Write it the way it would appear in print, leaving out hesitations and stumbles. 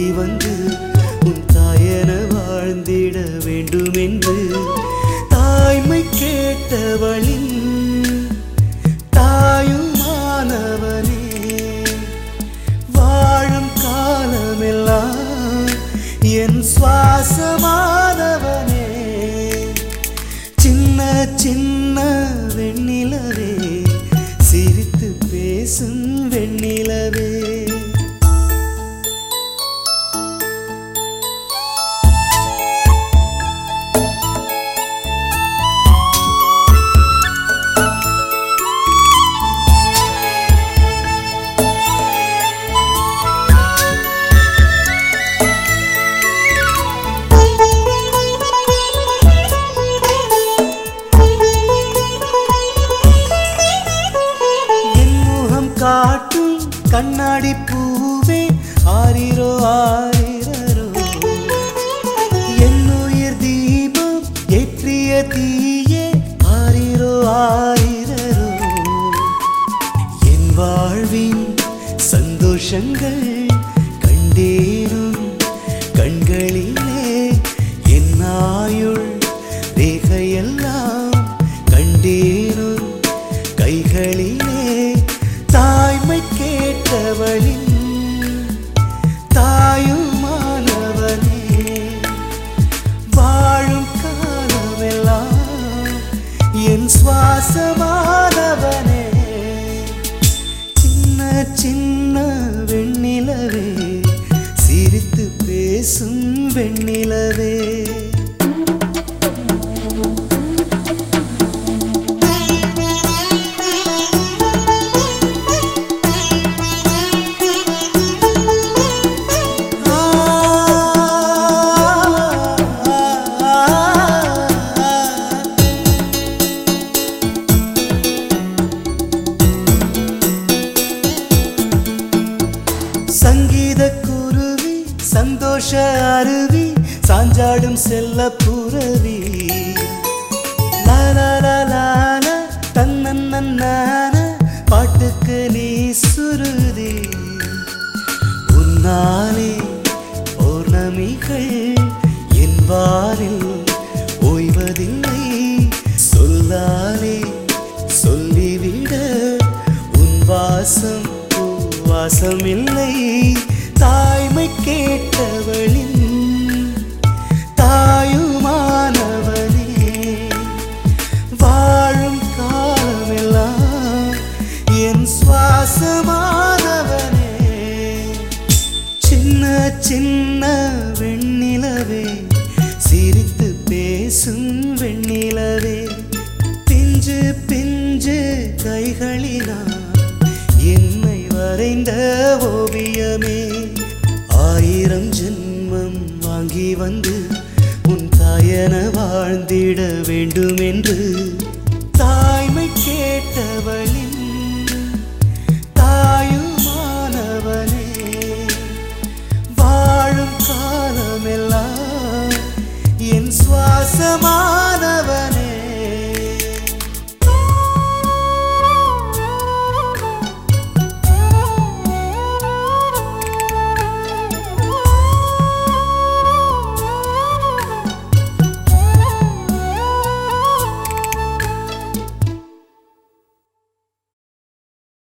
வந்து உன் தாயென வாழ்ந்திட வேண்டுமென்று தாய்மை கேட்டவளின் தாயுமானவனே வாழும் காலமெல்லாம் என் சுவாசமானவனே சின்ன சின்ன வெண்ணிலவே சிரித்து பேசும் வெண்ணிலவே காட்டும் கண்ணாடி பூவே ஆரிரோ ஆரிரோ என்னுயிர் தீபம் ஏற்றிய தீயே ஆரிரோ ஆரிரோ என் வாழ்வின் சந்தோஷங்கள் கண்டேனும் கண்களிலே என் ஆயுள் ரேகையெல்லாம் கண்டேனும் கைகளிலே தாய்மை கேட்டவளின் தாயுமானவனே வாழும் காலமெல்லாம் என் சுவாசமானவனே சின்ன சின்ன வெண்ணிலவே சிரித்து பேசும் வெண்ணிலவே சங்கீத குருவி சந்தோஷ அருவி சாஞ்சாடும் செல்ல புரவி லாலாலால தன்னன்னான பாட்டுக்கு நீ சுருதி உன்னாலே பௌர்ணமிகள் என் வானில் ஓய்வதில்லை சொல்லாலே சொல்லிவிட உன் வாசம் வாசமில்லை தாய்மை கேட்டவளின் தாயுமானவனே வாழும் காலமெல்லாம் என் சுவாசமானவனே சின்ன சின்ன வெண்ணிலவே சிரித்து பேசும் வெண்ணிலவே பிஞ்சு பிஞ்சு கைகளினால் என்னை வரைந்த ஓவியமே ஆயிரம் ஜென்மம் வாங்கி வந்து உன் தாயென வாழ்ந்திட வேண்டுமென்று தாய்மை கேட்டவள்